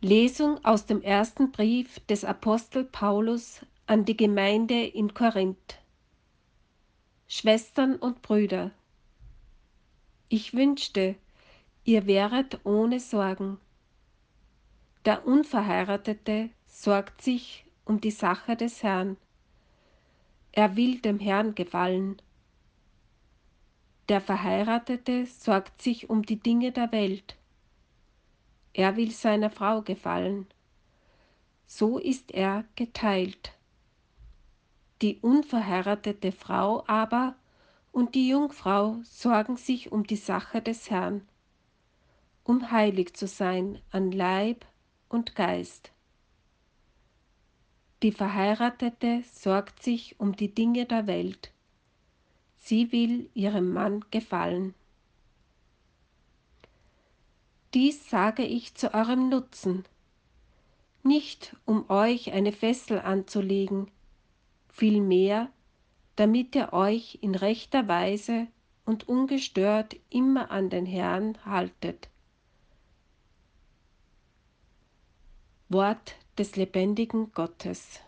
Lesung aus dem ersten Brief des Apostel Paulus an die Gemeinde in Korinth. Schwestern und Brüder, ich wünschte, ihr wäret ohne Sorgen. Der Unverheiratete sorgt sich um die Sache des Herrn. Er will dem Herrn gefallen. Der Verheiratete sorgt sich um die Dinge der Welt. Er will seiner Frau gefallen. So ist er geteilt. Die unverheiratete Frau aber und die Jungfrau sorgen sich um die Sache des Herrn, um heilig zu sein an Leib und Geist. Die Verheiratete sorgt sich um die Dinge der Welt. Sie will ihrem Mann gefallen. Dies sage ich zu eurem Nutzen, nicht um euch eine Fessel anzulegen, vielmehr, damit ihr euch in rechter Weise und ungestört immer an den Herrn haltet. Wort des lebendigen Gottes.